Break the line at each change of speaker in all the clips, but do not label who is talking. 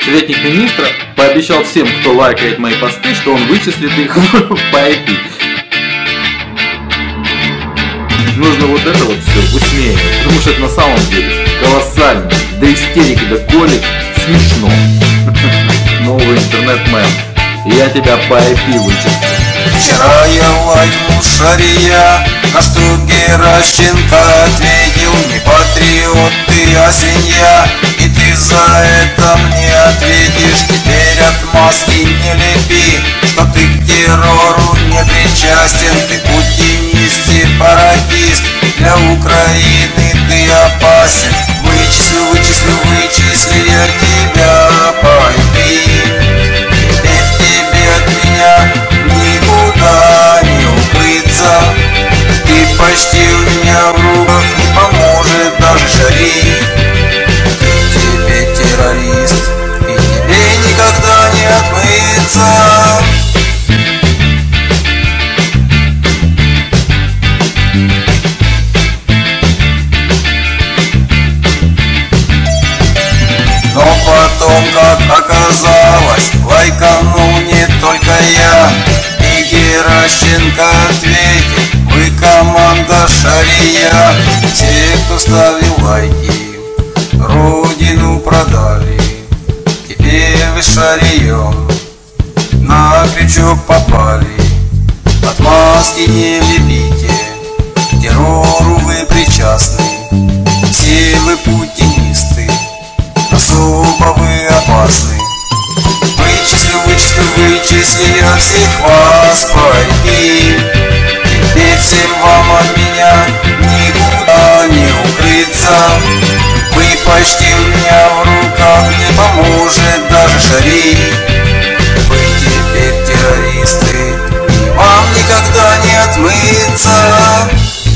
Советник министра пообещал всем, кто лайкает мои посты, что он вычислит их по IP. Нужно вот это вот все высмеивать, потому что это на самом деле колоссально, до истерики, до колик смешно. Новый интернет-мем. Я тебя по IP вычислю.
Вчера я лайкнул Шария, на что Геращенко ответил: не патриот ты, а свинья, и ты за это мне ответишь. Теперь отмазки не лепи, что ты к террору не причастен. Ты путинист, сепаратист, для Украины ты опасен. Вычислю я тебя по IP. Теперь тебе от меня никуда не укрыться. Ты почти у меня в руках, не поможет даже Шарий. Ты теперь террорист, и тебе никогда не отмыться. Но потом, как оказалось, лайканул не только я. И Геращенко ответил: вы команда Шария. Все, кто ставил лайки, родину продали. Теперь вы Шарием на крючок попали. Отмазки не лепите, к террору вы причастны. Все вы путинисты, особо вы опасны. Вычислю я всех вас по IP. Теперь всем вам от меня никуда не укрыться. Вы почти у меня в руках, не поможет даже Шарий. Вы теперь террористы, и вам никогда не отмыться.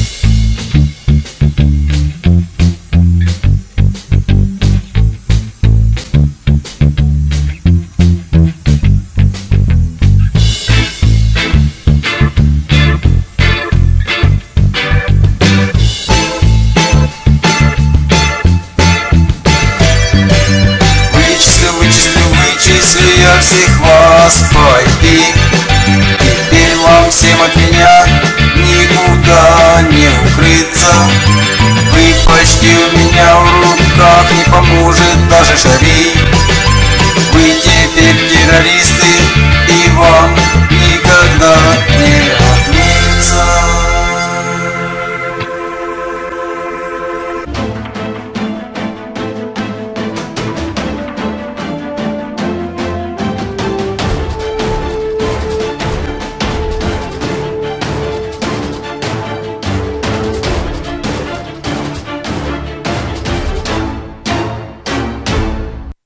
Вычислю я всех вас по IP. Теперь вам всем от меня никуда не укрыться. Вы почти у меня в руках, не поможет даже Шарий. Вы теперь террористы, и вам